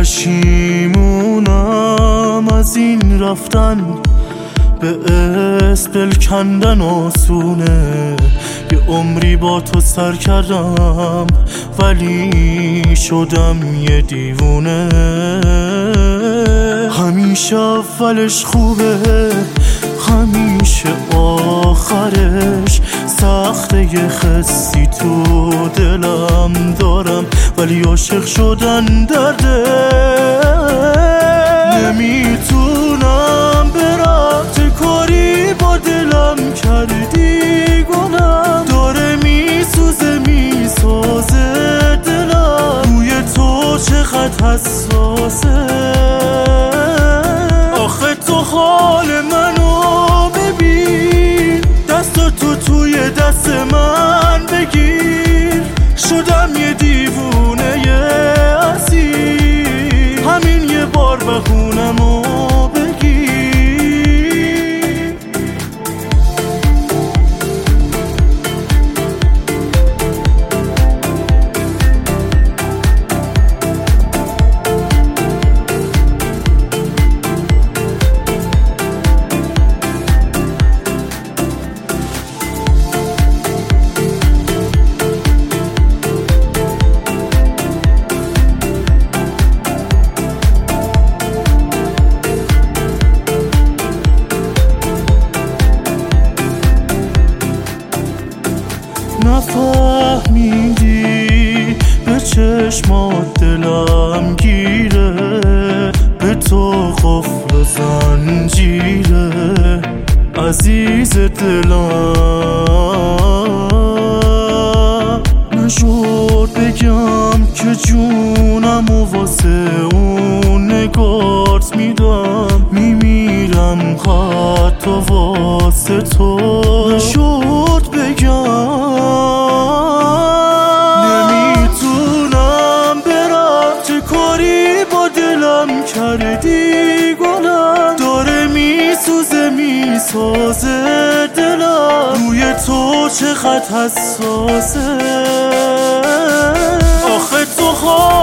پشیمونم از این رفتن، به اسم دل کندن آسونه. یه عمری با تو سر کردم ولی شدم یه دیوونه. همیشه اولش خوبه، همیشه آخرش سخته. یه خسی تو دلم دارم ولی عاشق شدن درده. نمیتونم برات کاری با دلم کردی گنم. داره میسوزه میسازه دلم، روی تو چقدر حساسه. آخه تو حال منو ببین، دست تو توی دست من بگیر. شدم یه دیوونه یه اسیر، همین یه بار بهونمو بگیر. نفهمیدی به چشمات دلم گیره، به تو قفل و زنجیره. عزیز دلم نشد بگم که جونم و واسه اون نگارت میدم. میمیرم حتی واسه تو، نشد بگم. نمیتونم برات کاری با دلم کردی گلم. داره میسوزه میسازه دلم، روی تو چقدر حساسه. آخه تو